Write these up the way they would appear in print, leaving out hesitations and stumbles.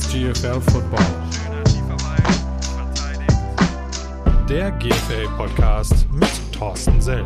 GFL Football. Der GFL-Podcast mit Thorsten Sell.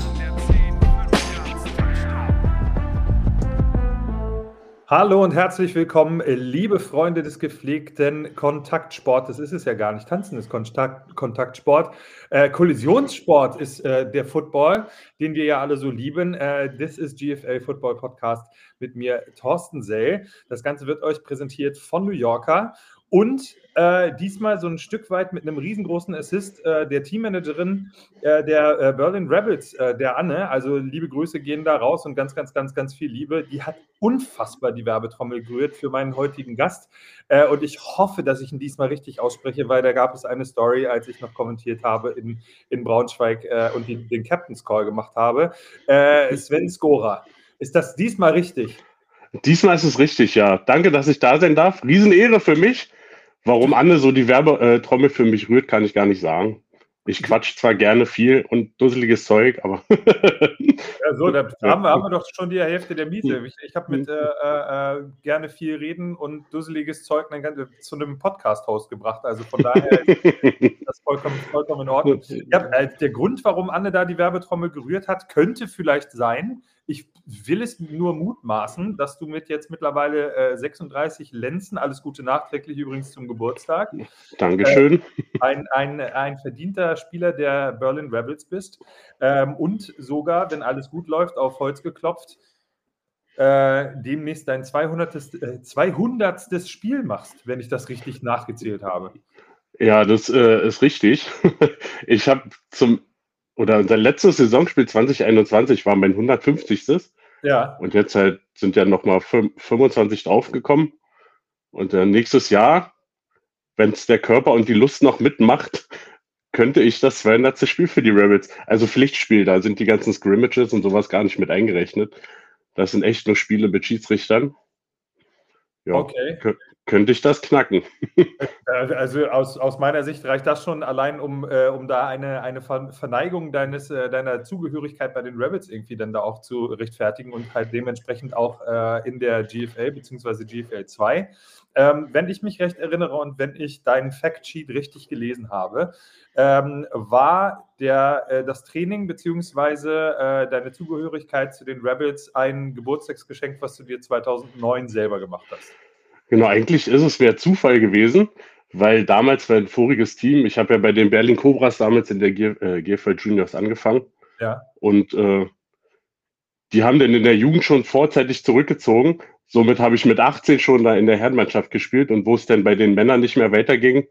Hallo und herzlich willkommen, liebe Freunde des gepflegten Kontaktsport. Das ist es ja gar nicht. Tanzen ist Kontaktsport. Kollisionssport ist der Football, den wir ja alle so lieben. This is GFL Football Podcast mit mir, Thorsten Sell. Das Ganze wird euch präsentiert von New Yorker und diesmal so ein Stück weit mit einem riesengroßen Assist der Teammanagerin der Berlin Rebels, der Anne. Also liebe Grüße gehen da raus und ganz viel Liebe. Die hat unfassbar die Werbetrommel gerührt für meinen heutigen Gast. Und ich hoffe, dass ich ihn diesmal richtig ausspreche, weil da gab es eine Story, als ich noch kommentiert habe in Braunschweig und den Captain's Call gemacht habe. Sven Skora. Ist das diesmal richtig? Diesmal ist es richtig, ja. Danke, dass ich da sein darf. Riesenehre für mich. Warum Anne so die Werbetrommel für mich rührt, kann ich gar nicht sagen. Ich quatsch zwar gerne viel und dusseliges Zeug, aber... Ja, so, da haben wir doch schon die Hälfte der Miete. Ich habe mit gerne viel reden und dusseliges Zeug zu einem Podcast-Host gebracht. Also von daher ist das vollkommen in Ordnung. Ja, der Grund, warum Anne da die Werbetrommel gerührt hat, könnte vielleicht sein, ich will es nur mutmaßen, dass du mit jetzt mittlerweile 36 Lenzen, alles Gute nachträglich übrigens zum Geburtstag. Dankeschön. Ein verdienter Spieler der Berlin Rebels bist und sogar, wenn alles gut läuft, auf Holz geklopft, demnächst dein 200. Spiel machst, wenn ich das richtig nachgezählt habe. Ja, das ist richtig. Ich habe unser letztes Saisonspiel 2021 war mein 150. Ja. Und jetzt halt sind ja nochmal 25 draufgekommen. Und nächstes Jahr, wenn es der Körper und die Lust noch mitmacht, könnte ich das 200. Spiel für die Rebels. Also Pflichtspiel, da sind die ganzen Scrimmages und sowas gar nicht mit eingerechnet. Das sind echt nur Spiele mit Schiedsrichtern. Ja, okay. Könnte ich das knacken. Also aus meiner Sicht reicht das schon allein, um da eine Verneigung deiner Zugehörigkeit bei den Rebels irgendwie dann da auch zu rechtfertigen und halt dementsprechend auch in der GFL bzw. GFL 2. Wenn ich mich recht erinnere und wenn ich deinen Factsheet richtig gelesen habe, war das Training bzw. deine Zugehörigkeit zu den Rebels ein Geburtstagsgeschenk, was du dir 2009 selber gemacht hast? Genau, eigentlich ist es mehr Zufall gewesen, weil damals mein voriges Team, ich habe ja bei den Berlin Cobras damals in der GFL Juniors angefangen. Ja. Und die haben dann in der Jugend schon vorzeitig zurückgezogen. Somit habe ich mit 18 schon da in der Herrenmannschaft gespielt. Und wo es dann bei den Männern nicht mehr weiterging,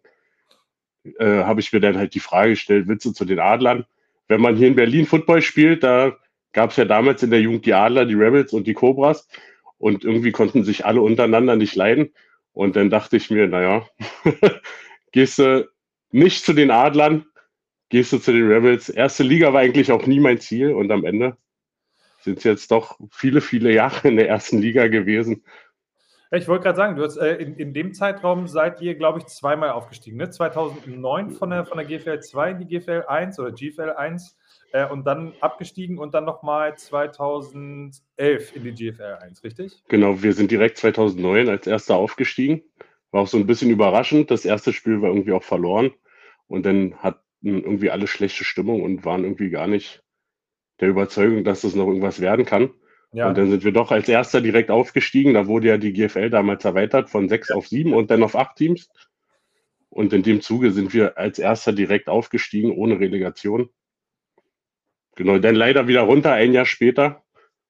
habe ich mir dann halt die Frage gestellt, willst du zu den Adlern? Wenn man hier in Berlin Football spielt, da gab es ja damals in der Jugend die Adler, die Rebels und die Cobras. Und irgendwie konnten sich alle untereinander nicht leiden. Und dann dachte ich mir, naja, gehst du nicht zu den Adlern, gehst du zu den Rebels. Erste Liga war eigentlich auch nie mein Ziel. Und am Ende sind es jetzt doch viele Jahre in der ersten Liga gewesen. Ich wollte gerade sagen, du hast in dem Zeitraum seid ihr, glaube ich, zweimal aufgestiegen. Ne? 2009 von der GFL 2 in die GFL 1 oder GFL 1 und dann abgestiegen und dann nochmal 2011 in die GFL 1, richtig? Genau, wir sind direkt 2009 als Erster aufgestiegen. War auch so ein bisschen überraschend. Das erste Spiel war irgendwie auch verloren. Und dann hatten irgendwie alle schlechte Stimmung und waren irgendwie gar nicht der Überzeugung, dass das noch irgendwas werden kann. Ja. Und dann sind wir doch als Erster direkt aufgestiegen. Da wurde ja die GFL damals erweitert von 6 auf 7 und dann auf 8 Teams. Und in dem Zuge sind wir als Erster direkt aufgestiegen, ohne Relegation. Genau, dann leider wieder runter, ein Jahr später.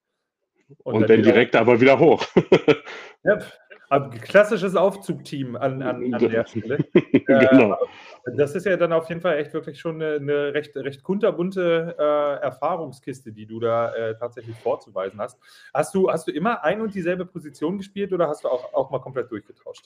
Und dann direkt aber wieder hoch. Ja, klassisches Aufzugteam an der Stelle. Genau. Das ist ja dann auf jeden Fall echt wirklich schon eine recht kunterbunte Erfahrungskiste, die du da tatsächlich vorzuweisen hast. Hast du immer ein und dieselbe Position gespielt oder hast du auch mal komplett durchgetauscht?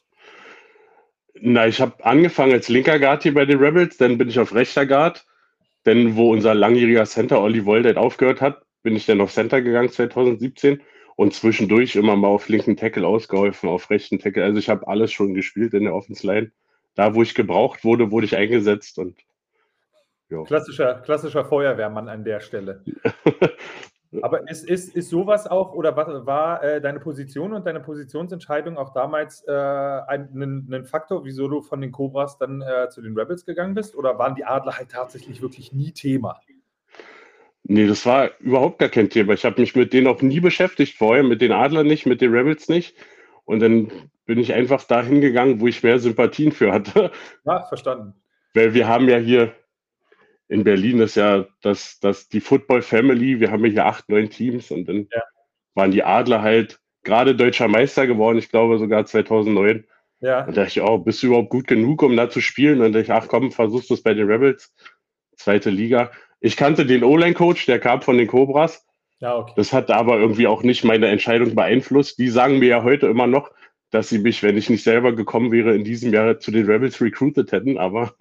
Na, ich habe angefangen als linker Guard hier bei den Rebels, dann bin ich auf rechter Guard. Denn wo unser langjähriger Center Olli Woldet aufgehört hat, bin ich dann auf Center gegangen 2017 und zwischendurch immer mal auf linken Tackle ausgeholfen, auf rechten Tackle. Also ich habe alles schon gespielt in der Offense Line. Da, wo ich gebraucht wurde, wurde ich eingesetzt. Und ja. Klassischer Feuerwehrmann an der Stelle. Aber ist sowas auch, oder war deine Position und deine Positionsentscheidung auch damals ein Faktor, wieso du von den Cobras dann zu den Rebels gegangen bist? Oder waren die Adler halt tatsächlich wirklich nie Thema? Nee, das war überhaupt gar kein Thema. Ich habe mich mit denen auch nie beschäftigt vorher, mit den Adlern nicht, mit den Rebels nicht. Und dann bin ich einfach dahin gegangen, wo ich mehr Sympathien für hatte. Ja, verstanden. Weil wir haben ja hier in Berlin ist ja die Football Family, wir haben ja hier 8, 9 Teams und dann waren die Adler halt gerade deutscher Meister geworden, ich glaube sogar 2009. Ja. Und da dachte ich, oh, bist du überhaupt gut genug, um da zu spielen? Und dann dachte ich, ach komm, versuchst du es bei den Rebels, zweite Liga. Ich kannte den O-Line-Coach, der kam von den Cobras. Ja, okay. Das hat aber irgendwie auch nicht meine Entscheidung beeinflusst. Die sagen mir ja heute immer noch, dass sie mich, wenn ich nicht selber gekommen wäre, in diesem Jahr zu den Rebels recruited hätten, aber...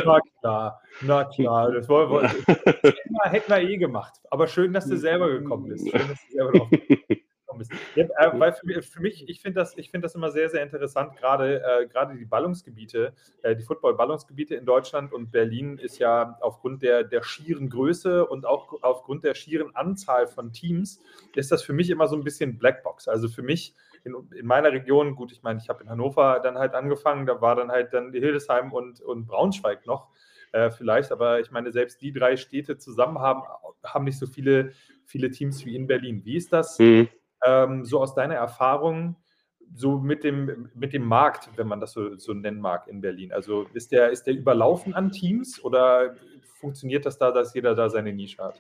Na klar, das hätten wir eh gemacht. Aber schön, dass du selber gekommen bist. Schön, dass du selber drauf gekommen bist. Ja, weil für mich, ich finde das immer sehr, sehr interessant, gerade die Ballungsgebiete, die Football-Ballungsgebiete in Deutschland, und Berlin ist ja aufgrund der schieren Größe und auch aufgrund der schieren Anzahl von Teams, ist das für mich immer so ein bisschen Blackbox. Also für mich in meiner Region, gut, ich meine, ich habe in Hannover dann halt angefangen, da war dann halt dann Hildesheim und Braunschweig noch vielleicht, aber ich meine, selbst die 3 Städte zusammen haben nicht so viele Teams wie in Berlin. Wie ist das so aus deiner Erfahrung so mit dem Markt, wenn man das so nennen mag, in Berlin? Also ist der überlaufen an Teams oder funktioniert das da, dass jeder da seine Nische hat?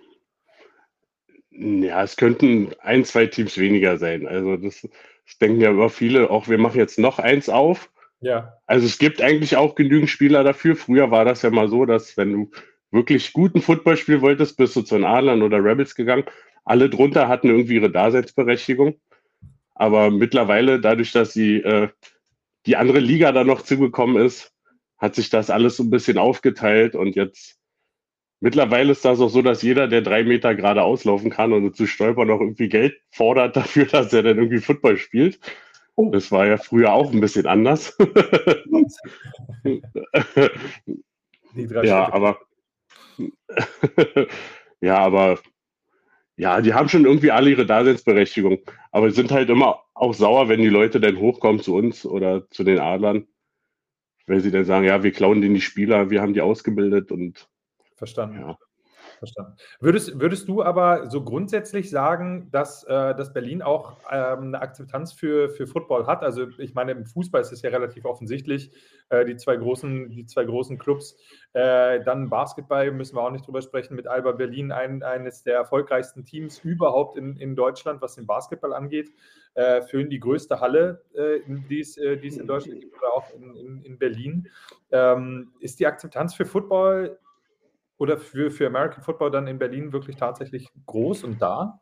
Ja, es könnten 1, 2 Teams weniger sein. Also das denken ja immer viele, auch wir machen jetzt noch eins auf. Ja. Also es gibt eigentlich auch genügend Spieler dafür. Früher war das ja mal so, dass wenn du wirklich guten Football spielen wolltest, bist du zu den Adlern oder Rebels gegangen. Alle drunter hatten irgendwie ihre Daseinsberechtigung. Aber mittlerweile, dadurch, dass die andere Liga da noch zugekommen ist, hat sich das alles so ein bisschen aufgeteilt. Und jetzt mittlerweile ist das auch so, dass jeder, der 3 Meter geradeaus laufen kann und zu stolpern, noch irgendwie Geld fordert dafür, dass er dann irgendwie Football spielt. Oh. Das war ja früher auch ein bisschen anders. Die 3 Ja, Schritte. aber die haben schon irgendwie alle ihre Daseinsberechtigung. Aber sind halt immer auch sauer, wenn die Leute dann hochkommen zu uns oder zu den Adlern, weil sie dann sagen, ja, wir klauen denen die Spieler, wir haben die ausgebildet und Verstanden. ja. Verstanden. Würdest du aber so grundsätzlich sagen, dass Berlin auch eine Akzeptanz für Football hat? Also ich meine, im Fußball ist es ja relativ offensichtlich, die zwei großen Clubs. Dann Basketball, müssen wir auch nicht drüber sprechen, mit Alba Berlin, eines der erfolgreichsten Teams überhaupt in Deutschland, was den Basketball angeht. Füllen die größte Halle, die es in Deutschland gibt, oder auch in Berlin. Ist die Akzeptanz für Football oder für American Football dann in Berlin wirklich tatsächlich groß und da?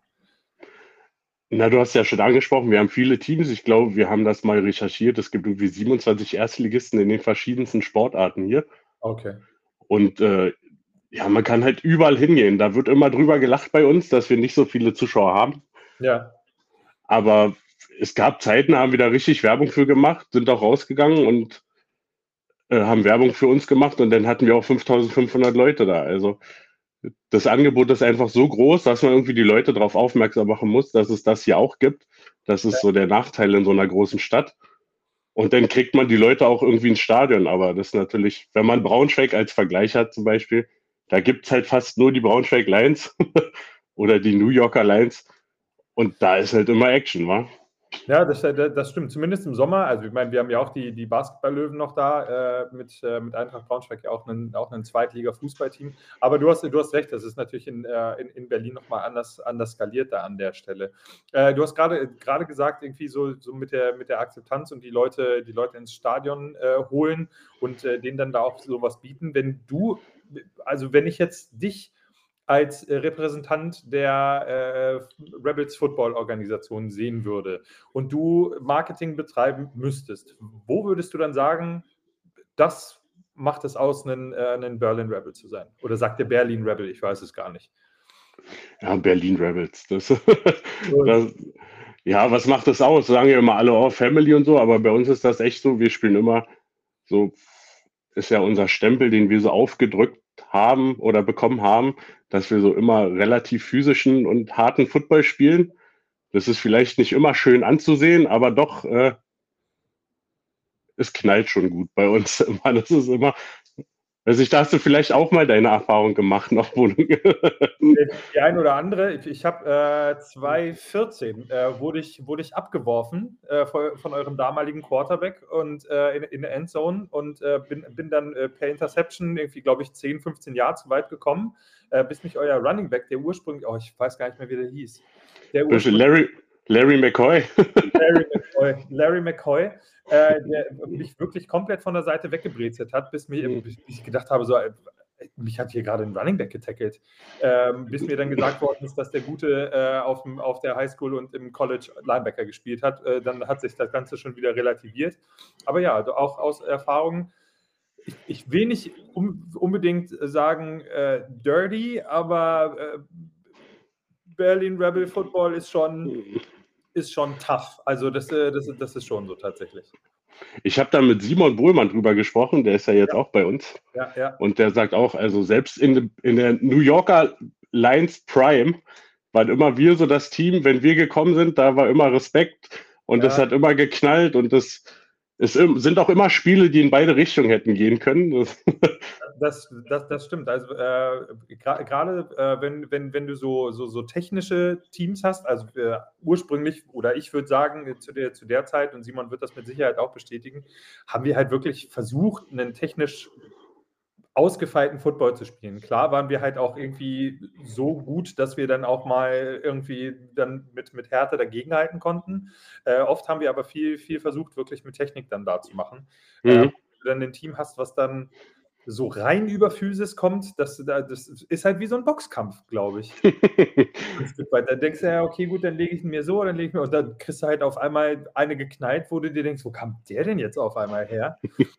Na, du hast ja schon angesprochen, wir haben viele Teams. Ich glaube, wir haben das mal recherchiert. Es gibt irgendwie 27 Erstligisten in den verschiedensten Sportarten hier. Okay. Und man kann halt überall hingehen. Da wird immer drüber gelacht bei uns, dass wir nicht so viele Zuschauer haben. Ja. Aber es gab Zeiten, da haben wir da richtig Werbung für gemacht, sind auch rausgegangen und haben Werbung für uns gemacht und dann hatten wir auch 5.500 Leute da. Also das Angebot ist einfach so groß, dass man irgendwie die Leute darauf aufmerksam machen muss, dass es das hier auch gibt. Das ist so der Nachteil in so einer großen Stadt. Und dann kriegt man die Leute auch irgendwie ins Stadion. Aber das ist natürlich, wenn man Braunschweig als Vergleich hat zum Beispiel, da gibt es halt fast nur die Braunschweig Lions oder die New Yorker Lions. Und da ist halt immer Action, wa? Ja, das stimmt. Zumindest im Sommer. Also ich meine, wir haben ja auch die Basketball-Löwen noch da, mit Eintracht Braunschweig ja auch ein Zweitliga-Fußballteam. Aber du hast recht, das ist natürlich in Berlin nochmal anders skaliert da an der Stelle. Du hast gerade gesagt, irgendwie so mit der Akzeptanz und die Leute ins Stadion holen und denen dann da auch sowas bieten. Wenn ich jetzt dich als Repräsentant der Rebels Football Organisation sehen würde und du Marketing betreiben müsstest, wo würdest du dann sagen, das macht es aus, ein Berlin Rebel zu sein? Oder sagt der Berlin Rebel? Ich weiß es gar nicht. Ja, Berlin Rebels. Was macht das aus? Sagen ja immer alle, oh, Family und so, aber bei uns ist das echt so, wir spielen immer so, ist ja unser Stempel, den wir so aufgedrückt haben oder bekommen haben, dass wir so immer relativ physischen und harten Football spielen. Das ist vielleicht nicht immer schön anzusehen, aber doch, es knallt schon gut bei uns immer. Das ist immer, also da hast du vielleicht auch mal deine Erfahrung gemacht, noch wo du Die ein oder andere. Ich habe 2014 wurde ich abgeworfen von eurem damaligen Quarterback und in der Endzone und bin dann per Interception irgendwie, glaube ich, 10, 15 Jahre zu weit gekommen, bis mich euer Running Back, der ursprünglich, ich weiß gar nicht mehr, wie der hieß. Larry McCoy. Larry McCoy, der mich wirklich komplett von der Seite weggebrezelt hat, bis ich gedacht habe, so, mich hat hier gerade ein Running Back getackelt. Bis mir dann gesagt worden ist, dass der Gute auf der Highschool und im College Linebacker gespielt hat. Dann hat sich das Ganze schon wieder relativiert. Aber ja, auch aus Erfahrung, ich will nicht unbedingt sagen dirty, aber Berlin Rebel Football ist schon tough. Also das ist schon so tatsächlich. Ich habe da mit Simon Bohlmann drüber gesprochen, der ist ja jetzt auch bei uns. Ja. Und der sagt auch, also selbst in der New Yorker Lions Prime waren immer wir so das Team, wenn wir gekommen sind, da war immer Respekt und das hat immer geknallt und es sind auch immer Spiele, die in beide Richtungen hätten gehen können. Das stimmt. Also gerade wenn du so technische Teams hast, also ursprünglich, oder ich würde sagen, zu der Zeit, und Simon wird das mit Sicherheit auch bestätigen, haben wir halt wirklich versucht, einen technisch ausgefeilten Football zu spielen. Klar waren wir halt auch irgendwie so gut, dass wir dann auch mal irgendwie dann mit Härte dagegenhalten konnten. Oft haben wir aber viel versucht, wirklich mit Technik dann da zu machen. Wenn du dann ein Team hast, was dann so rein über Physis kommt, das ist halt wie so ein Boxkampf, glaube ich. Da denkst du ja, okay, gut, dann lege ich ihn mir so, dann lege ich mir, und dann kriegst du halt auf einmal eine geknallt, wo du dir denkst, wo kam der denn jetzt auf einmal her?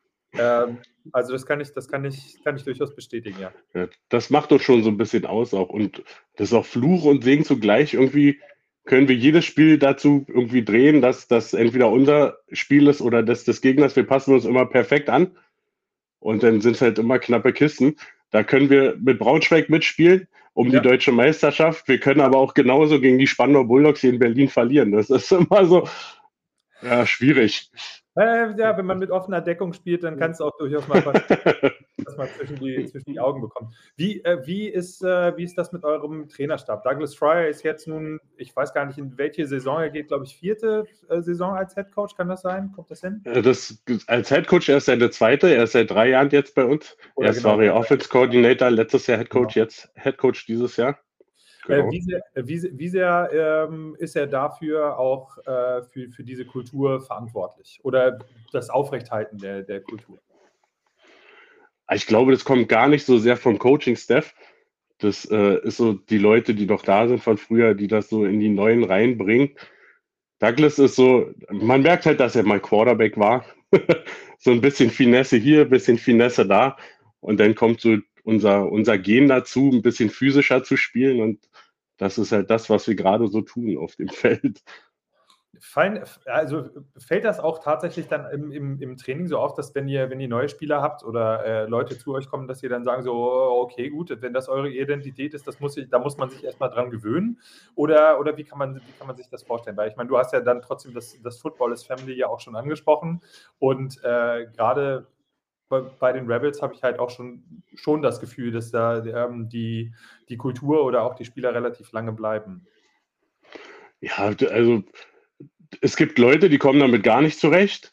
Also das kann ich durchaus bestätigen, ja. Ja. Das macht doch schon so ein bisschen aus auch. Und das ist auch Fluch und Segen zugleich. Irgendwie können wir jedes Spiel dazu irgendwie drehen, dass das entweder unser Spiel ist oder das des Gegners. Wir passen uns immer perfekt an. Und dann sind es halt immer knappe Kisten. Da können wir mit Braunschweig mitspielen um die deutsche Meisterschaft. Wir können aber auch genauso gegen die Spandauer Bulldogs hier in Berlin verlieren. Das ist immer so schwierig. Ja, wenn man mit offener Deckung spielt, dann kann es auch durchaus mal passieren, dass man zwischen die Augen bekommt. Wie ist das mit eurem Trainerstab? Douglas Fryer ist jetzt nun, ich weiß gar nicht, in welche Saison er geht, glaube ich, 4. Saison als Headcoach, kann das sein? Kommt das hin? Als Headcoach, er ist seine 2. Er ist seit 3 Jahren jetzt bei uns. Erst war er Offense Coordinator, letztes Jahr Headcoach, jetzt Headcoach dieses Jahr. Genau. Wie sehr ist er dafür auch für diese Kultur verantwortlich oder das Aufrechthalten der Kultur? Ich glaube, das kommt gar nicht so sehr vom Coaching-Staff. Das ist so die Leute, die noch da sind von früher, die das so in die neuen reinbringen. Douglas ist so, man merkt halt, dass er mal Quarterback war. So ein bisschen Finesse hier, ein bisschen Finesse da. Und dann kommt so unser Gen dazu, ein bisschen physischer zu spielen. Und das ist halt das, was wir gerade so tun auf dem Feld. Also fällt das auch tatsächlich dann im Training so auf, dass wenn ihr neue Spieler habt oder Leute zu euch kommen, dass ihr dann sagen so, okay, gut, wenn das eure Identität ist, da muss man sich erstmal dran gewöhnen? Oder wie kann man sich das vorstellen? Weil ich meine, du hast ja dann trotzdem das Football is Family ja auch schon angesprochen und gerade bei den Rebels habe ich halt auch schon das Gefühl, dass da die Kultur oder auch die Spieler relativ lange bleiben. Ja, also es gibt Leute, die kommen damit gar nicht zurecht.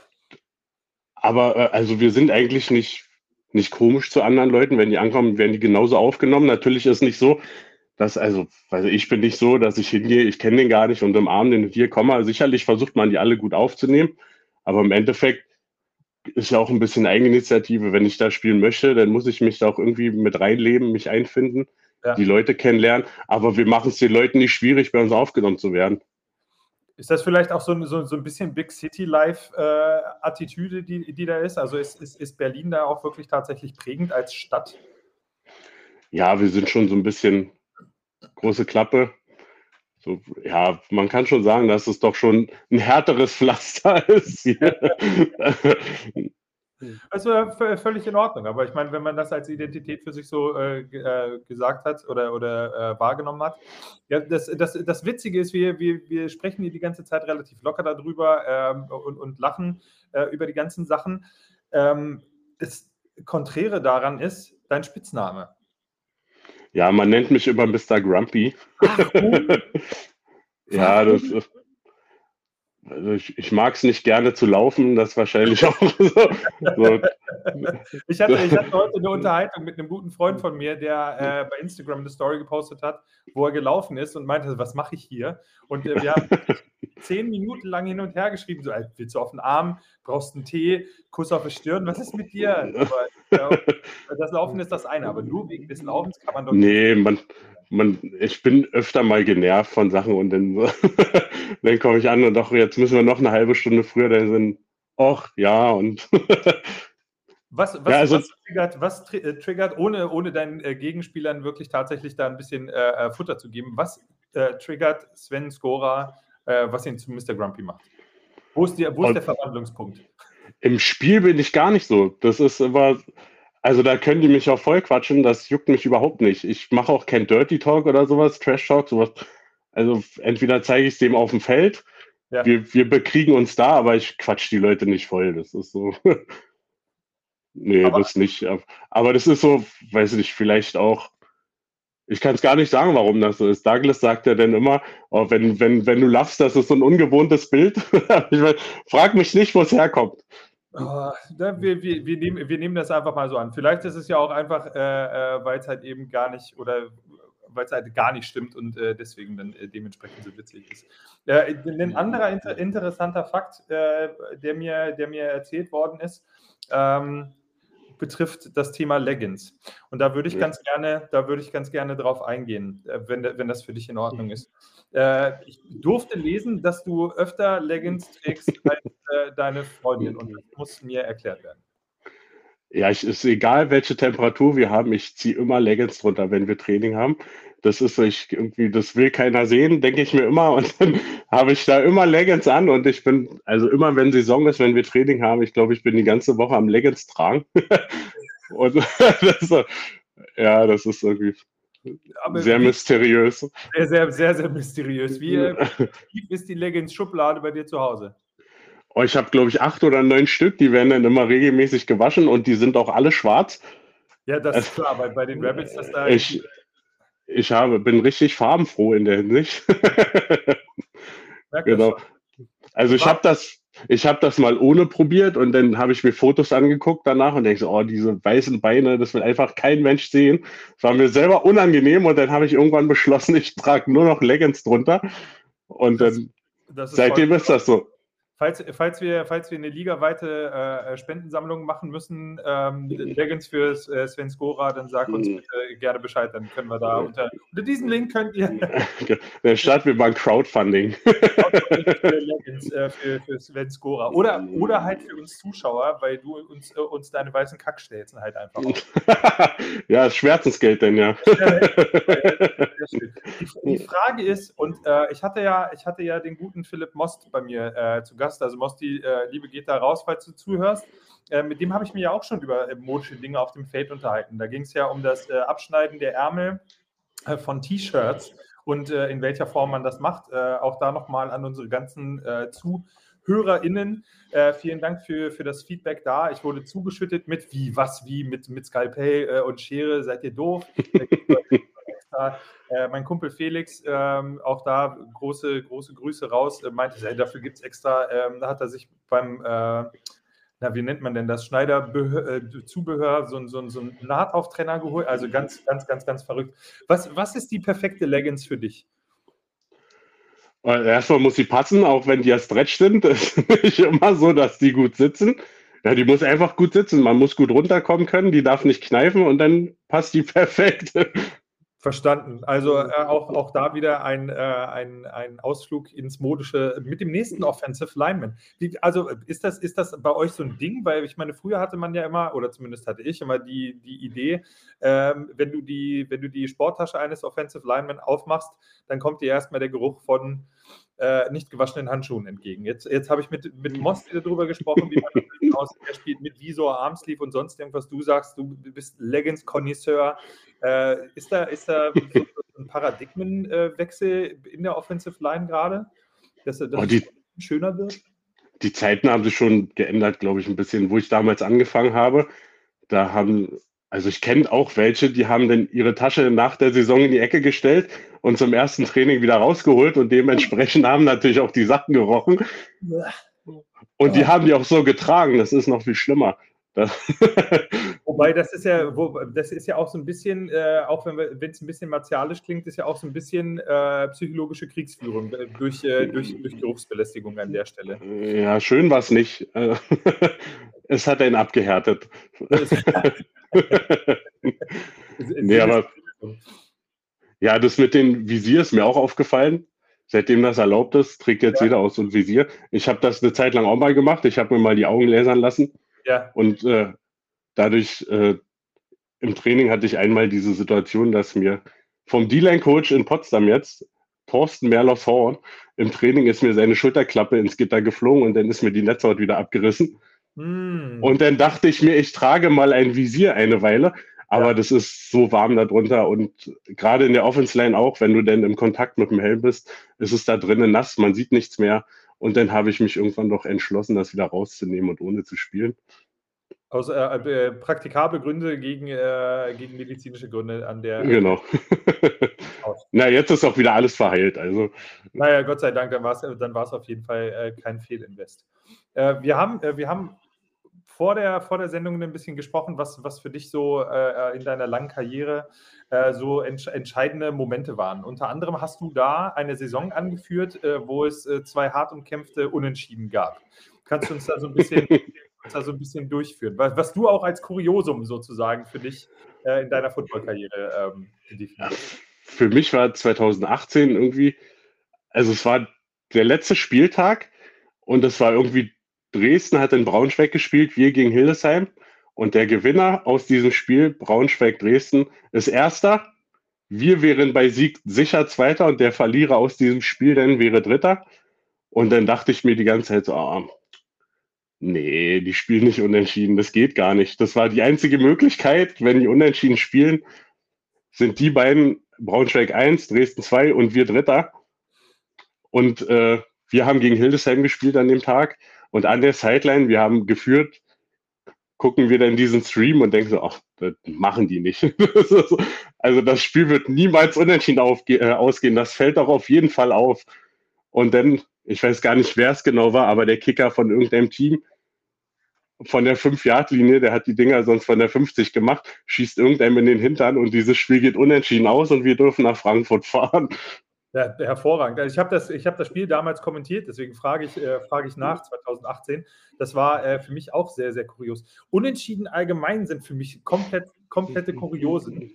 Aber also wir sind eigentlich nicht komisch zu anderen Leuten. Wenn die ankommen, werden die genauso aufgenommen. Natürlich ist es nicht so, dass, also ich bin nicht so, dass ich hingehe, ich kenne den gar nicht und umarme den und hier komme. Sicherlich versucht man, die alle gut aufzunehmen. Aber im Endeffekt ist ja auch ein bisschen Eigeninitiative. Wenn ich da spielen möchte, dann muss ich mich da auch irgendwie mit reinleben, mich einfinden, die Leute kennenlernen. Aber wir machen es den Leuten nicht schwierig, bei uns aufgenommen zu werden. Ist das vielleicht auch so ein bisschen Big City Life-Attitüde, die da ist? Also ist Berlin da auch wirklich tatsächlich prägend als Stadt? Ja, wir sind schon so ein bisschen große Klappe. So, ja, man kann schon sagen, dass es doch schon ein härteres Pflaster ist. Das war völlig in Ordnung. Aber ich meine, wenn man das als Identität für sich so gesagt hat oder wahrgenommen hat. Ja, das Witzige ist, wir sprechen hier die ganze Zeit relativ locker darüber und lachen über die ganzen Sachen. Das Konträre daran ist dein Spitzname. Ja, man nennt mich immer Mr. Grumpy. Warum? Ja, das ist. Also ich mag es nicht gerne zu laufen, das wahrscheinlich auch so. Ich hatte heute eine Unterhaltung mit einem guten Freund von mir, der bei Instagram eine Story gepostet hat, wo er gelaufen ist und meinte, was mache ich hier? Und wir haben 10 Minuten lang hin und her geschrieben, so, willst du auf den Arm, brauchst einen Tee, Kuss auf die Stirn, was ist mit dir? Aber, das Laufen ist das eine, aber nur wegen des Laufens kann man doch nicht. Nee, ich bin öfter mal genervt von Sachen und dann, dann komme ich an und doch, jetzt müssen wir noch eine halbe Stunde früher, dann sind, ach ja, und Was triggert, ohne deinen Gegenspielern wirklich tatsächlich da ein bisschen Futter zu geben, was triggert Sven Skora, was ihn zu Mr. Grumpy macht? Wo ist der Verwandlungspunkt? Im Spiel bin ich gar nicht so. Das ist immer, also da können die mich auch voll quatschen, das juckt mich überhaupt nicht. Ich mache auch kein Dirty Talk oder sowas, Trash Talk, sowas. Also entweder zeige ich es dem auf dem Feld, ja. wir bekriegen uns da, aber ich quatsch die Leute nicht voll. Das ist so. Nee, das nicht. Aber das ist so, weiß ich nicht, vielleicht auch. Ich kann es gar nicht sagen, warum das so ist. Douglas sagt ja dann immer, oh, wenn du lachst, das ist so ein ungewohntes Bild. Frag mich nicht, wo es herkommt. Wir nehmen das einfach mal so an. Vielleicht ist es ja auch einfach, weil es halt eben gar nicht oder weil es halt gar nicht stimmt und deswegen dann dementsprechend so witzig ist. Ein anderer interessanter Fakt, der mir erzählt worden ist, betrifft das Thema Leggings. Und da würde ich ganz gerne drauf eingehen, wenn das für dich in Ordnung ist. Ich durfte lesen, dass du öfter Leggings trägst als deine Freundin und das muss mir erklärt werden. Ja, ist egal, welche Temperatur wir haben, ich ziehe immer Leggings drunter, wenn wir Training haben. Das ist das will keiner sehen, denke ich mir immer. Und dann habe ich da immer Leggings an und ich bin, also immer wenn Saison ist, wenn wir Training haben, ich glaube, ich bin die ganze Woche am Leggings tragen. Und das ist irgendwie sehr mysteriös. Sehr, sehr, sehr mysteriös. Wie tief ist die Leggings-Schublade bei dir zu Hause? Oh, ich habe, glaube ich, 8 oder 9 Stück, die werden dann immer regelmäßig gewaschen und die sind auch alle schwarz. Ja, das ist klar, bei den Rabbits, dass da... Ich bin richtig farbenfroh in der Hinsicht. Genau. Also ich habe das mal ohne probiert und dann habe ich mir Fotos angeguckt danach und denke so, oh, diese weißen Beine, das will einfach kein Mensch sehen. Das war mir selber unangenehm und dann habe ich irgendwann beschlossen, ich trage nur noch Leggings drunter und seitdem ist das so. Falls wir eine ligaweite Spendensammlung machen müssen, Leggings für Sven Skora, dann sag uns bitte gerne Bescheid, dann können wir da unter diesem Link könnt ihr... Dann starten wir mal ein Crowdfunding. Leggings für Sven Skora. Oder halt für uns Zuschauer, weil du uns deine weißen Kackstelzen halt einfach auf. Ja, Schmerzensgeld denn, ja. Die Frage ist, und ich hatte ja den guten Philipp Most bei mir zu Gast. Also Mosti, Liebe geht da raus, falls du zuhörst. Mit dem habe ich mir ja auch schon über modische Dinge auf dem Feld unterhalten. Da ging es ja um das Abschneiden der Ärmel von T-Shirts und in welcher Form man das macht. Auch da nochmal an unsere ganzen ZuhörerInnen. Vielen Dank für das Feedback da. Ich wurde zugeschüttet mit mit Skalpell und Schere. Seid ihr doof? Mein Kumpel Felix, auch da große Grüße raus, meinte, dafür gibt es extra, da hat er sich beim, wie nennt man denn das, Schneiderzubehör, so ein Nahttauchtrenner geholt, also ganz verrückt. Was ist die perfekte Leggings für dich? Erstmal muss sie passen, auch wenn die ja stretch sind. Das ist nicht immer so, dass die gut sitzen. Ja, die muss einfach gut sitzen. Man muss gut runterkommen können, die darf nicht kneifen und dann passt die perfekt. Verstanden. Also auch da wieder ein Ausflug ins Modische mit dem nächsten Offensive Lineman. Also ist das bei euch so ein Ding? Weil ich meine, früher hatte man ja immer, oder zumindest hatte ich immer die Idee, wenn du die Sporttasche eines Offensive Lineman aufmachst, dann kommt dir erstmal der Geruch von nicht gewaschenen Handschuhen entgegen. Jetzt habe ich mit Moss wieder drüber gesprochen, wie man das aussieht. Er spielt mit Visor, Armsleeve und sonst irgendwas. Du sagst, du bist Leggings-Konnoisseur. Ist da so ein Paradigmenwechsel in der Offensive Line gerade, dass es schöner wird? Die Zeiten haben sich schon geändert, glaube ich, ein bisschen. Wo ich damals angefangen habe, also ich kenne auch welche, die haben dann ihre Tasche nach der Saison in die Ecke gestellt und zum ersten Training wieder rausgeholt und dementsprechend haben natürlich auch die Sachen gerochen. Und die haben die auch so getragen, das ist noch viel schlimmer. Wobei das ist ja auch so ein bisschen, auch wenn es ein bisschen martialisch klingt, ist ja auch so ein bisschen psychologische Kriegsführung durch Geruchsbelästigung an der Stelle. Ja, schön war es nicht. Es hat einen abgehärtet. Nee, aber ja, das mit den Visier ist mir auch aufgefallen. Seitdem das erlaubt ist, trägt jetzt jeder aus so ein Visier. Ich habe das eine Zeit lang auch mal gemacht. Ich habe mir mal die Augen lasern lassen. Ja. Und dadurch im Training hatte ich einmal diese Situation, dass mir vom D-Line-Coach in Potsdam jetzt, Thorsten Merlos-Horn, im Training ist mir seine Schulterklappe ins Gitter geflogen und dann ist mir die Netzhaut wieder abgerissen. Und dann dachte ich mir, ich trage mal ein Visier eine Weile, aber das ist so warm darunter und gerade in der Offense-Line auch, wenn du dann im Kontakt mit dem Helm bist, ist es da drinnen nass, man sieht nichts mehr und dann habe ich mich irgendwann doch entschlossen, das wieder rauszunehmen und ohne zu spielen. Aus praktikable Gründe gegen medizinische Gründe an der... Genau. Na, jetzt ist auch wieder alles verheilt. Also. Naja, Gott sei Dank, dann war es auf jeden Fall kein Fehlinvest. Wir haben vor der Sendung ein bisschen gesprochen, was für dich so in deiner langen Karriere so entscheidende Momente waren. Unter anderem hast du da eine Saison angeführt, wo es 2 hart umkämpfte Unentschieden gab. Kannst du uns da so ein bisschen durchführen? Was du auch als Kuriosum sozusagen für dich in deiner Footballkarriere definierst? Für mich war 2018 irgendwie, also es war der letzte Spieltag und es war irgendwie, Dresden hat in Braunschweig gespielt, wir gegen Hildesheim und der Gewinner aus diesem Spiel, Braunschweig-Dresden, ist Erster. Wir wären bei Sieg sicher Zweiter und der Verlierer aus diesem Spiel dann wäre Dritter. Und dann dachte ich mir die ganze Zeit so, nee, die spielen nicht unentschieden, das geht gar nicht. Das war die einzige Möglichkeit, wenn die unentschieden spielen, sind die beiden Braunschweig 1, Dresden 2 und wir Dritter. Und wir haben gegen Hildesheim gespielt an dem Tag und an der Sideline, wir haben geführt, gucken wir dann diesen Stream und denken so, ach, das machen die nicht. Also das Spiel wird niemals unentschieden ausgehen, das fällt auch auf jeden Fall auf. Und dann, ich weiß gar nicht, wer es genau war, aber der Kicker von irgendeinem Team von der 5-Yard-Linie, der hat die Dinger sonst von der 50 gemacht, schießt irgendeinem in den Hintern und dieses Spiel geht unentschieden aus und wir dürfen nach Frankfurt fahren. Ja, hervorragend. Also ich hab das Spiel damals kommentiert, deswegen frage ich nach, 2018. Das war für mich auch sehr, sehr kurios. Unentschieden allgemein sind für mich komplette Kuriositäten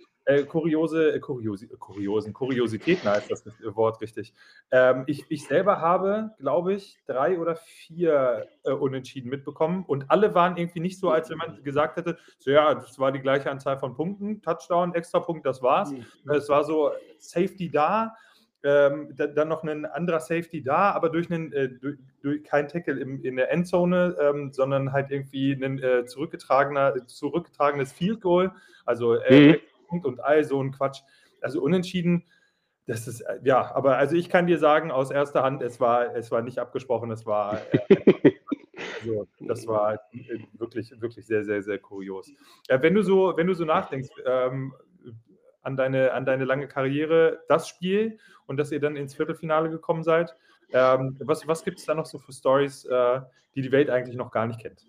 heißt das Wort richtig. Ich selber habe, glaube ich, 3 oder 4 Unentschieden mitbekommen und alle waren irgendwie nicht so, als wenn man gesagt hätte, so ja, das war die gleiche Anzahl von Punkten, Touchdown, Extrapunkt, das war's. Es war so Safety da, dann noch ein anderer Safety da, aber durch kein Tackle in der Endzone, sondern halt irgendwie ein zurückgetragenes Field Goal, also und all so ein Quatsch. Also unentschieden, das ist, ja, aber also ich kann dir sagen, aus erster Hand, es war nicht abgesprochen, es war, also das war wirklich, wirklich sehr, sehr, sehr kurios. Wenn du so nachdenkst, an deine lange Karriere, das Spiel und dass ihr dann ins Viertelfinale gekommen seid, was gibt es da noch so für Stories, die die Welt eigentlich noch gar nicht kennt?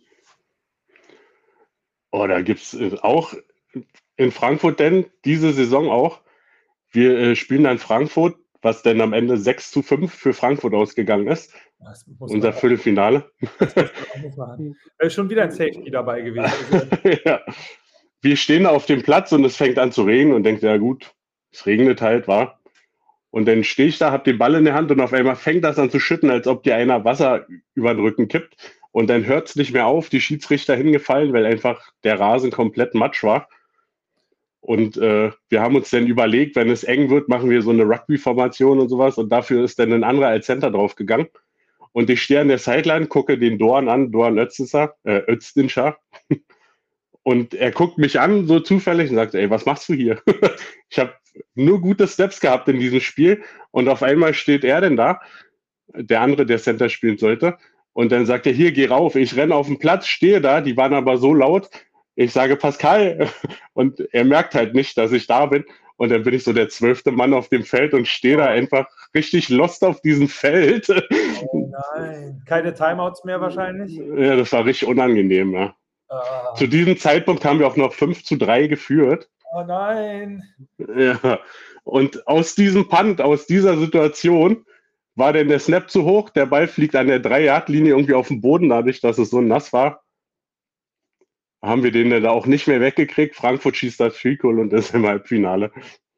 Oh, da gibt es auch in Frankfurt denn diese Saison auch. Wir spielen dann Frankfurt, was dann am Ende 6-5 für Frankfurt ausgegangen ist. Unser Viertelfinale. Schon wieder ein Safety dabei gewesen. Ja. Wir stehen auf dem Platz und es fängt an zu regnen und denkt, ja gut, es regnet halt, war. Und dann stehe ich da, habe den Ball in der Hand und auf einmal fängt das an zu schütten, als ob dir einer Wasser über den Rücken kippt. Und dann hört es nicht mehr auf, die Schiedsrichter hingefallen, weil einfach der Rasen komplett matsch war. Und wir haben uns dann überlegt, wenn es eng wird, machen wir so eine Rugby-Formation und sowas. Und dafür ist dann ein anderer als Center draufgegangen. Und ich stehe an der Sideline, gucke den Dorn an, Dorn Özdinscher. Und er guckt mich an, so zufällig, und sagt, ey, was machst du hier? Ich habe nur gute Steps gehabt in diesem Spiel. Und auf einmal steht er denn da, der andere, der Center spielen sollte. Und dann sagt er, hier, geh rauf. Ich renne auf den Platz, stehe da. Die waren aber so laut. Ich sage, Pascal. Und er merkt halt nicht, dass ich da bin. Und dann bin ich so der 12. Mann auf dem Feld und stehe da einfach richtig lost auf diesem Feld. Oh nein. Keine Timeouts mehr wahrscheinlich? Ja, das war richtig unangenehm, ja. Zu diesem Zeitpunkt haben wir auch noch 5-3 geführt. Oh nein. Ja. Und aus diesem Punt, aus dieser Situation, war denn der Snap zu hoch, der Ball fliegt an der 3-Yard-Linie irgendwie auf den Boden, dadurch, dass es so nass war. Haben wir den da auch nicht mehr weggekriegt. Frankfurt schießt das Field Goal und ist im Halbfinale.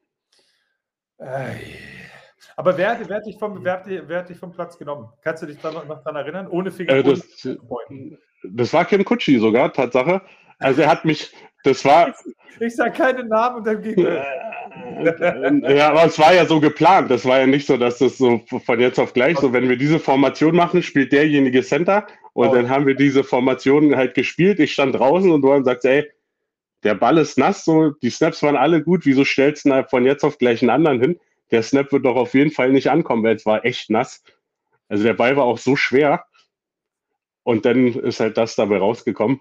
Aber wer hat dich vom Platz genommen? Kannst du dich da noch dran erinnern? Ohne Finger. Das war Kim Kutschi sogar, Tatsache. Also er hat mich, das war... Ich sage keinen Namen und dann ging ja, aber es war ja so geplant. Das war ja nicht so, dass das so von jetzt auf gleich so, wenn wir diese Formation machen, spielt derjenige Center und dann haben wir diese Formation halt gespielt. Ich stand draußen und du sagst, ey, der Ball ist nass, so, die Snaps waren alle gut, wieso stellst du von jetzt auf gleich einen anderen hin? Der Snap wird doch auf jeden Fall nicht ankommen, weil es war echt nass. Also der Ball war auch so schwer und dann ist halt das dabei rausgekommen.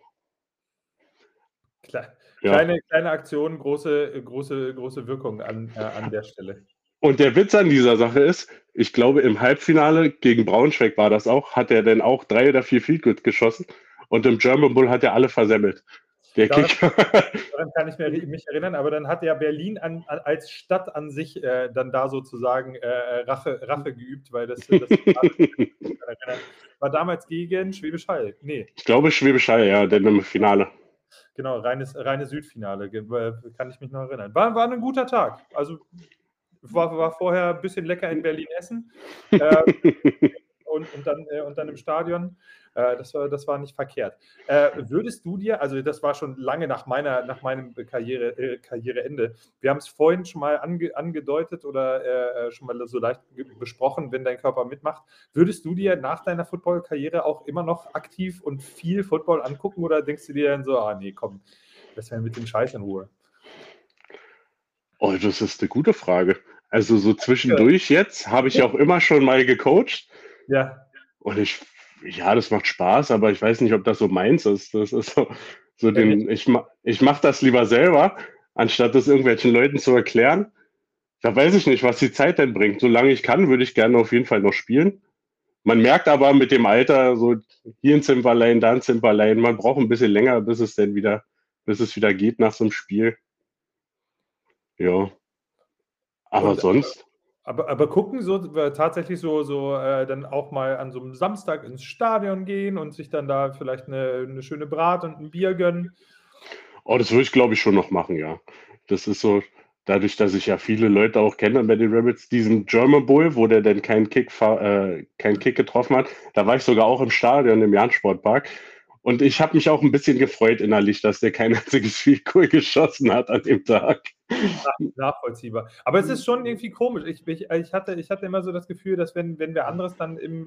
Klar. Ja. Kleine Aktion, große Wirkung an der Stelle. Und der Witz an dieser Sache ist, ich glaube, im Halbfinale gegen Braunschweig war das auch, hat er dann auch 3 oder 4 Field Goals geschossen und im German Bowl hat er alle versemmelt. Daran kann ich mich erinnern, aber dann hat ja Berlin als Stadt an sich dann da sozusagen Rache geübt, weil das war damals gegen Schwäbisch Hall. Nee. Ich glaube Schwäbisch Hall, ja, denn im Finale. Genau, reine Südfinale, kann ich mich noch erinnern. War ein guter Tag. Also war vorher ein bisschen lecker in Berlin essen und dann im Stadion. Das war nicht verkehrt. Würdest du dir, also das war schon lange nach meinem Karriereende, wir haben es vorhin schon mal angedeutet oder schon mal so leicht besprochen, wenn dein Körper mitmacht, würdest du dir nach deiner Football-Karriere auch immer noch aktiv und viel Football angucken oder denkst du dir dann so, nee, komm, lass mir mit dem Scheiß in Ruhe? Oh, das ist eine gute Frage. Also so zwischendurch jetzt habe ich auch immer schon mal gecoacht. Ja. Und das macht Spaß, aber ich weiß nicht, ob das so meins ist. Das ist ich mache das lieber selber, anstatt das irgendwelchen Leuten zu erklären. Da weiß ich nicht, was die Zeit denn bringt. Solange ich kann, würde ich gerne auf jeden Fall noch spielen. Man merkt aber mit dem Alter, so hier ein Zimperlein, da ein Zimperlein, man braucht ein bisschen länger, bis es wieder geht nach so einem Spiel. Ja. Aber sonst. Aber gucken, so tatsächlich so dann auch mal an so einem Samstag ins Stadion gehen und sich dann da vielleicht eine schöne Brat und ein Bier gönnen? Oh, das würde ich, glaube ich, schon noch machen, ja. Das ist so, dadurch, dass ich ja viele Leute auch kenne bei den Rabbits, diesen German Bowl, wo der dann keinen Kick getroffen hat, da war ich sogar auch im Stadion, im Jahn-Sportpark. Und ich habe mich auch ein bisschen gefreut innerlich, dass der kein einziges Field Goal geschossen hat an dem Tag. Nachvollziehbar. Aber es ist schon irgendwie komisch. Ich hatte immer so das Gefühl, dass wenn wer anderes dann im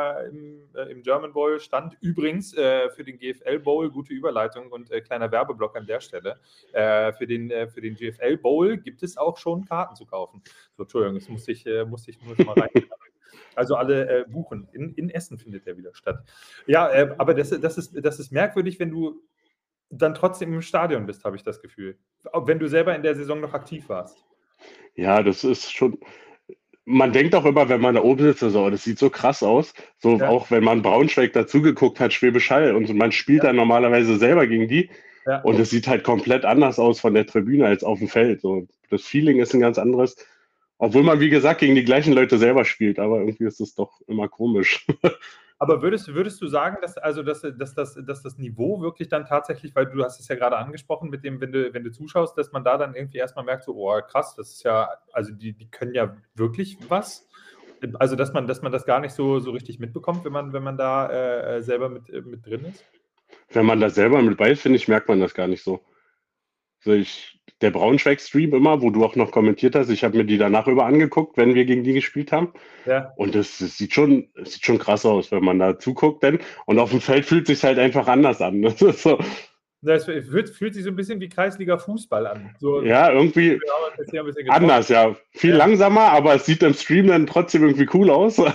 German Bowl stand, übrigens für den GFL Bowl, gute Überleitung und kleiner Werbeblock an der Stelle, für den GFL Bowl gibt es auch schon Karten zu kaufen. So, Entschuldigung, das musste ich nur schon mal rein. Also alle buchen. In Essen findet der wieder statt. Ja, aber das ist merkwürdig, wenn du dann trotzdem im Stadion bist, habe ich das Gefühl. Auch wenn du selber in der Saison noch aktiv warst. Ja, das ist schon. Man denkt auch immer, wenn man da oben sitzt, so, das sieht so krass aus. So ja. Auch wenn man Braunschweig dazugeguckt hat, Schwäbisch Hall, und man spielt dann normalerweise selber gegen die. Ja. Und es sieht halt komplett anders aus von der Tribüne als auf dem Feld. So, das Feeling ist ein ganz anderes. Obwohl man, wie gesagt, gegen die gleichen Leute selber spielt, aber irgendwie ist es doch immer komisch. Aber würdest du sagen, dass das Niveau wirklich dann tatsächlich, weil du hast es ja gerade angesprochen, mit dem, wenn du zuschaust, dass man da dann irgendwie erstmal merkt, so, oh krass, das ist ja, also die können ja wirklich was. Also dass man das gar nicht so richtig mitbekommt, wenn man da selber mit drin ist? Wenn man da selber mit bei ist, finde ich, merkt man das gar nicht so. Der Braunschweig-Stream immer, wo du auch noch kommentiert hast, ich habe mir die danach über angeguckt, wenn wir gegen die gespielt haben. Ja. Und das sieht schon krass aus, wenn man da zuguckt denn. Und auf dem Feld fühlt es sich halt einfach anders an. Das ist so. Das fühlt sich so ein bisschen wie Kreisliga-Fußball an. So, Ja, irgendwie anders, ja. Viel langsamer, aber es sieht im Stream dann trotzdem irgendwie cool aus. So.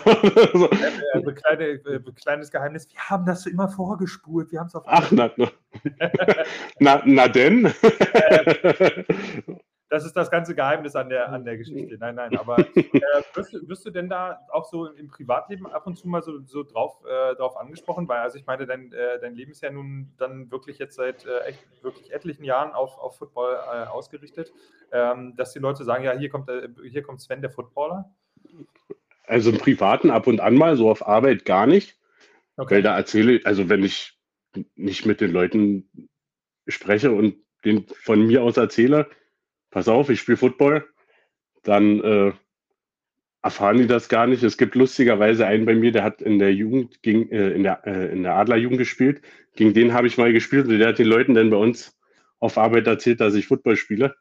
Kleines Geheimnis, wir haben das immer vorgespult. Wir haben es auf. Ach, na denn? Das ist das ganze Geheimnis an der Geschichte. Nein, aber wirst du denn da auch so im Privatleben ab und zu mal so drauf angesprochen? Weil, also ich meine, dein Leben ist ja nun dann wirklich jetzt seit wirklich etlichen Jahren auf Football ausgerichtet, dass die Leute sagen, ja, hier kommt Sven, der Footballer. Also im Privaten ab und an mal, so auf Arbeit gar nicht. Okay. Weil da erzähle ich, also wenn ich nicht mit den Leuten spreche und denen von mir aus erzähle, pass auf, ich spiele Football, dann erfahren die das gar nicht. Es gibt lustigerweise einen bei mir, der hat in der Jugend, in der Adlerjugend gespielt. Gegen den habe ich mal gespielt und der hat den Leuten dann bei uns auf Arbeit erzählt, dass ich Football spiele.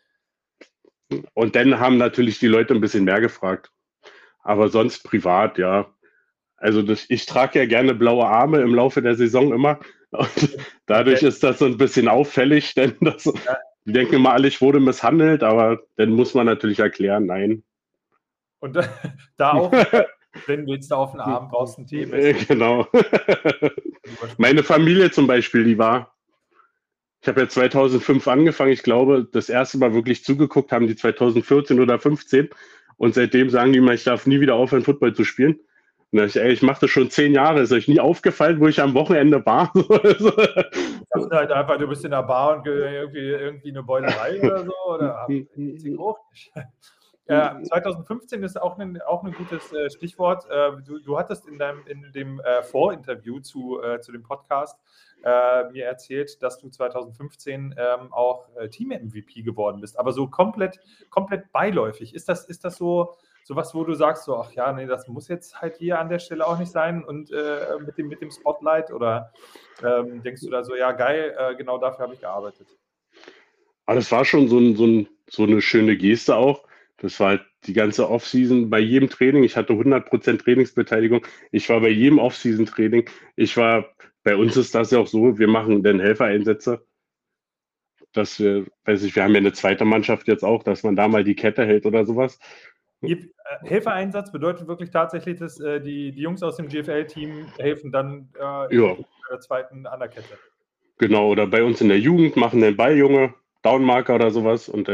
Und dann haben natürlich die Leute ein bisschen mehr gefragt. Aber sonst privat, ja. Also ich trage ja gerne blaue Arme im Laufe der Saison immer. Und dadurch ist das so ein bisschen auffällig, denn die denken immer alle, ich wurde misshandelt, aber dann muss man natürlich erklären, nein. Und da auch, wenn du jetzt da auf den Arm brauchst, einen Tee. Genau. Meine Familie zum Beispiel, ich habe ja 2005 angefangen, ich glaube, das erste Mal wirklich zugeguckt haben die 2014 oder 2015 und seitdem sagen die immer, ich darf nie wieder aufhören, Football zu spielen. Und dann ich mache das schon 10 Jahre, ist euch nie aufgefallen, wo ich am Wochenende war? Ich dachte halt einfach, du bist in der Bar und irgendwie eine Beulerei oder so, oder hoch nicht. 2015 ist auch ein gutes Stichwort. Du hattest in dem Vorinterview zu dem Podcast mir erzählt, dass du 2015 auch Team-MVP geworden bist, aber so komplett beiläufig. Ist das so was, wo du sagst, so, ach ja, nee, das muss jetzt halt hier an der Stelle auch nicht sein und mit dem Spotlight, oder denkst du da so, ja geil, genau dafür habe ich gearbeitet? Aber das war schon so eine schöne Geste auch. Das war halt die ganze Offseason bei jedem Training. Ich hatte 100% Trainingsbeteiligung. Ich war bei jedem Offseason-Training. Bei uns ist das ja auch so, wir machen dann Helfereinsätze. Wir haben ja eine zweite Mannschaft jetzt auch, dass man da mal die Kette hält oder sowas. Helfereinsatz bedeutet wirklich tatsächlich, dass die Jungs aus dem GFL-Team helfen dann bei der zweiten an der Kette. Genau, oder bei uns in der Jugend machen den Balljunge, Downmarker oder sowas und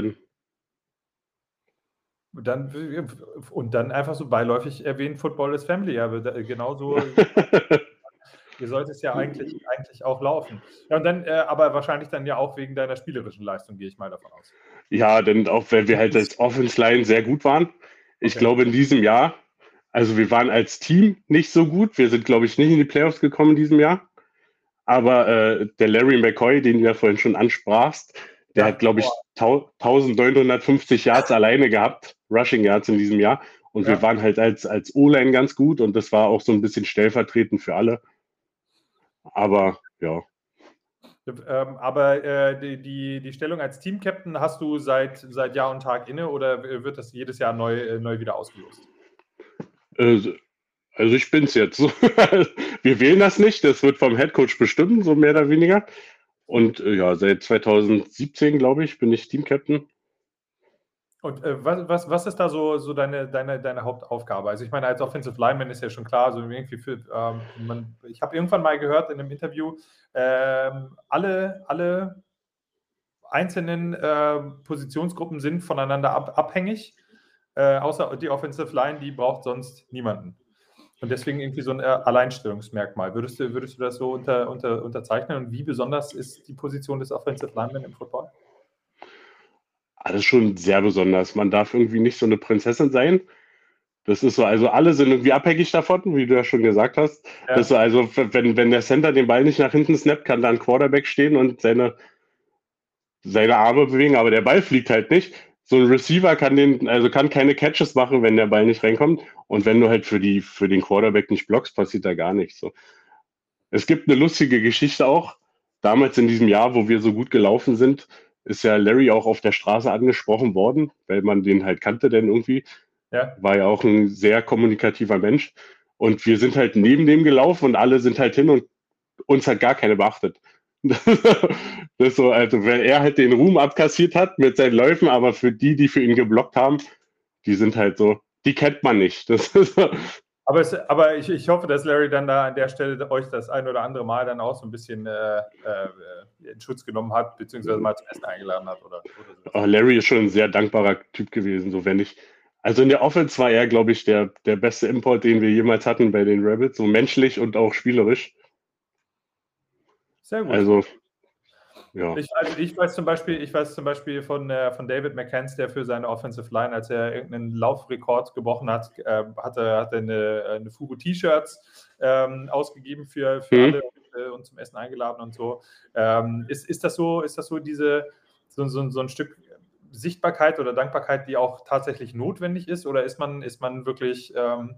dann einfach so beiläufig erwähnt, Football is Family, ja, genauso. Ihr sollt es ja eigentlich auch laufen. Ja, und dann, aber wahrscheinlich dann ja auch wegen deiner spielerischen Leistung, gehe ich mal davon aus. Ja, denn auch wenn wir halt als Offense-Line sehr gut waren. Ich glaube in diesem Jahr, also wir waren als Team nicht so gut. Wir sind, glaube ich, nicht in die Playoffs gekommen in diesem Jahr. Aber der Larry McCoy, den du ja vorhin schon ansprachst, der hat, glaube ich, 1950 Yards alleine gehabt, Rushing Yards in diesem Jahr. Und wir waren halt als O-Line ganz gut und das war auch so ein bisschen stellvertretend für alle. Aber ja. Aber die Stellung als Team-Captain hast du seit Jahr und Tag inne, oder wird das jedes Jahr neu wieder ausgelost? Also ich bin's jetzt. Wir wählen das nicht, das wird vom Headcoach bestimmt, so mehr oder weniger. Und seit 2017, glaube ich, bin ich Team-Captain. Und was ist da so deine Hauptaufgabe? Also ich meine, als Offensive Lineman ist ja schon klar, so irgendwie ich habe irgendwann mal gehört in einem Interview, alle einzelnen Positionsgruppen sind voneinander abhängig, außer die Offensive Line, die braucht sonst niemanden. Und deswegen irgendwie so ein Alleinstellungsmerkmal. Würdest du das so unterzeichnen? Und wie besonders ist die Position des Offensive Lineman im Football? Das ist schon sehr besonders. Man darf irgendwie nicht so eine Prinzessin sein. Das ist so, also alle sind irgendwie abhängig davon, wie du ja schon gesagt hast. Ja. Das ist so, also wenn der Center den Ball nicht nach hinten snappt, kann da ein Quarterback stehen und seine Arme bewegen, aber der Ball fliegt halt nicht. So ein Receiver kann keine Catches machen, wenn der Ball nicht reinkommt. Und wenn du halt für den Quarterback nicht blockst, passiert da gar nichts. So. Es gibt eine lustige Geschichte auch. Damals in diesem Jahr, wo wir so gut gelaufen sind, ist ja Larry auch auf der Straße angesprochen worden, weil man den halt kannte denn irgendwie. Ja. War ja auch ein sehr kommunikativer Mensch. Und wir sind halt neben dem gelaufen und alle sind halt hin und uns hat gar keine beachtet. Das ist so, also wenn er halt den Ruhm abkassiert hat mit seinen Läufen, aber für die für ihn geblockt haben, die sind halt so, die kennt man nicht. Das ist so. Aber ich hoffe, dass Larry dann da an der Stelle euch das ein oder andere Mal dann auch so ein bisschen in Schutz genommen hat, beziehungsweise mal zum Essen eingeladen hat oder so. Larry ist schon ein sehr dankbarer Typ gewesen, so wenn ich. Also in der Offense war er, glaube ich, der beste Import, den wir jemals hatten bei den Rebels, so menschlich und auch spielerisch. Sehr gut. Also, ja. Ich weiß zum Beispiel von David McCanns, der für seine Offensive Line, als er irgendeinen Laufrekord gebrochen hat, hat er eine Fugu T-Shirts ausgegeben für alle und zum Essen eingeladen und so. Ist das so so ein Stück Sichtbarkeit oder Dankbarkeit, die auch tatsächlich notwendig ist, oder ist man wirklich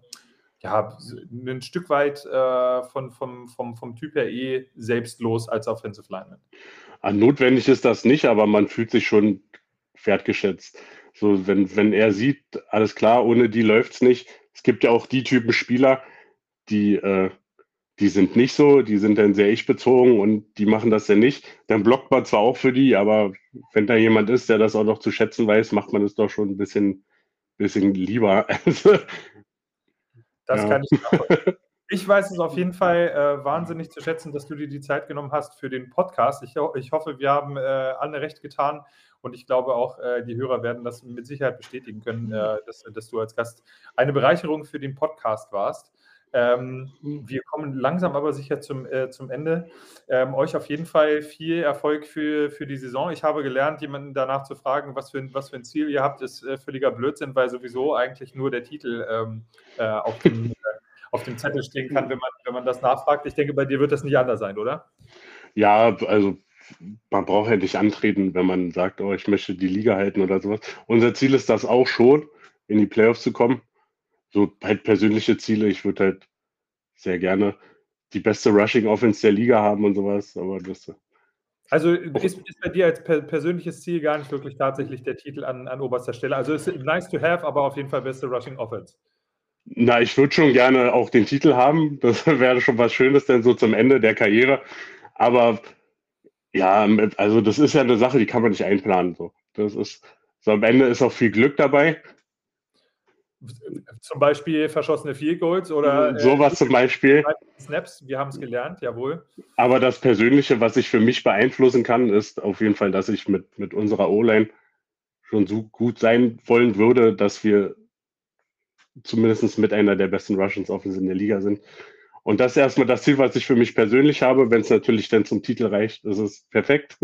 ein Stück weit vom Typ her selbstlos als Offensive Lineman? Notwendig ist das nicht, aber man fühlt sich schon wertgeschätzt. So, wenn er sieht, alles klar, ohne die läuft's nicht. Es gibt ja auch die Typen Spieler, die sind nicht so, die sind dann sehr ich-bezogen und die machen das dann nicht. Dann blockt man zwar auch für die, aber wenn da jemand ist, der das auch noch zu schätzen weiß, macht man es doch schon ein bisschen lieber. Das kann ich nachvollziehen. Ich weiß es auf jeden Fall wahnsinnig zu schätzen, dass du dir die Zeit genommen hast für den Podcast. Ich hoffe, wir haben alle recht getan und ich glaube auch, die Hörer werden das mit Sicherheit bestätigen können, dass du als Gast eine Bereicherung für den Podcast warst. Wir kommen langsam aber sicher zum Ende. Euch auf jeden Fall viel Erfolg für die Saison. Ich habe gelernt, jemanden danach zu fragen, was für ein Ziel ihr habt, ist völliger Blödsinn, weil sowieso eigentlich nur der Titel auf dem Zettel stehen kann, wenn man das nachfragt. Ich denke, bei dir wird das nicht anders sein, oder? Ja, also man braucht ja nicht antreten, wenn man sagt, oh, ich möchte die Liga halten oder sowas. Unser Ziel ist das auch schon, in die Playoffs zu kommen. So halt persönliche Ziele. Ich würde halt sehr gerne die beste Rushing-Offense der Liga haben und sowas, aber das. Also ist bei dir als persönliches Ziel gar nicht wirklich tatsächlich der Titel an oberster Stelle. Also ist nice to have, aber auf jeden Fall beste Rushing-Offense. Na, ich würde schon gerne auch den Titel haben. Das wäre schon was Schönes, denn so zum Ende der Karriere. Aber ja, also das ist ja eine Sache, die kann man nicht einplanen. So. Das ist so, am Ende ist auch viel Glück dabei. Zum Beispiel verschossene Field Goals oder sowas zum Beispiel. Snaps, wir haben es gelernt, jawohl. Aber das Persönliche, was ich für mich beeinflussen kann, ist auf jeden Fall, dass ich mit unserer O-Line schon so gut sein wollen würde, dass wir zumindest mit einer der besten Russians Offense in der Liga sind. Und das ist erstmal das Ziel, was ich für mich persönlich habe. Wenn es natürlich dann zum Titel reicht, ist es perfekt.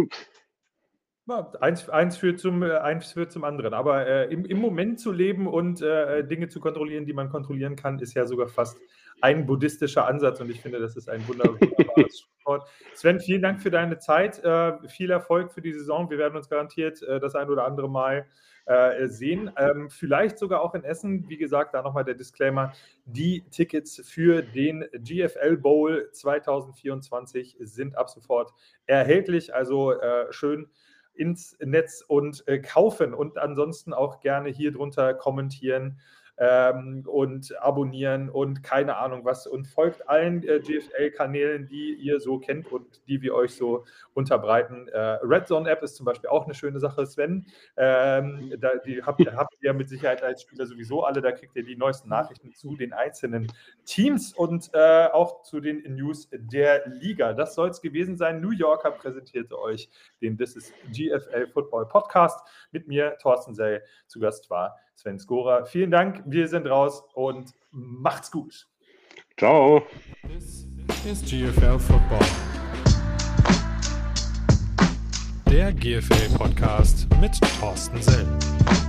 Eins führt zum anderen. Aber im Moment zu leben und Dinge zu kontrollieren, die man kontrollieren kann, ist ja sogar fast ein buddhistischer Ansatz. Und ich finde, das ist ein wunderbares Stichwort. Sven, vielen Dank für deine Zeit. Viel Erfolg für die Saison. Wir werden uns garantiert das ein oder andere Mal sehen. Vielleicht sogar auch in Essen. Wie gesagt, da nochmal der Disclaimer. Die Tickets für den GFL Bowl 2024 sind ab sofort erhältlich. Also schön ins Netz und kaufen und ansonsten auch gerne hier drunter kommentieren und abonnieren und keine Ahnung was und folgt allen GFL-Kanälen, die ihr so kennt und die wir euch so unterbreiten. Red Zone App ist zum Beispiel auch eine schöne Sache, Sven. Die habt ihr mit Sicherheit als Spieler sowieso alle, da kriegt ihr die neuesten Nachrichten zu den einzelnen Teams und auch zu den News der Liga. Das soll es gewesen sein. New Yorker präsentierte euch den This is GFL Football Podcast. Mit mir, Thorsten Sell, zu Gast war Sven Skora. Vielen Dank, wir sind raus und macht's gut. Ciao. This is GFL Football. Der GFL Podcast mit Thorsten Sell.